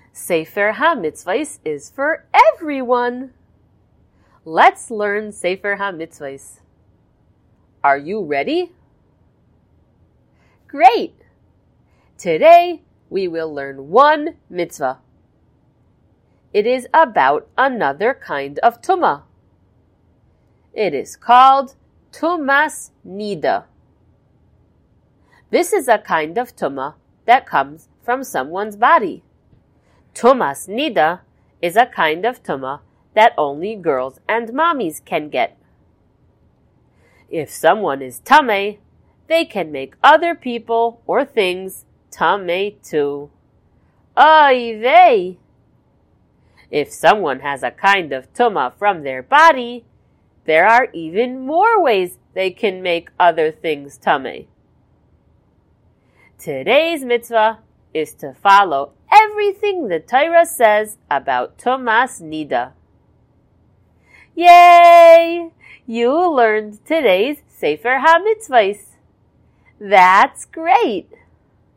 Sefer HaMitzvahs is for everyone. Let's learn Sefer HaMitzvahs. Are you ready? Great! Today we will learn one mitzvah. It is about another kind of tumah. It is called Tumas Nida. This is a kind of tumah that comes from someone's body. Tumas Nida is a kind of tumah that only girls and mommies can get. If someone is tameh, they can make other people or things tameh too. Oy vey! If someone has a kind of tumah from their body, there are even more ways they can make other things tameh. Today's mitzvah is to follow everything the Torah says about Tumas Nida. Yay! You learned today's Sefer HaMitzvahs. That's great!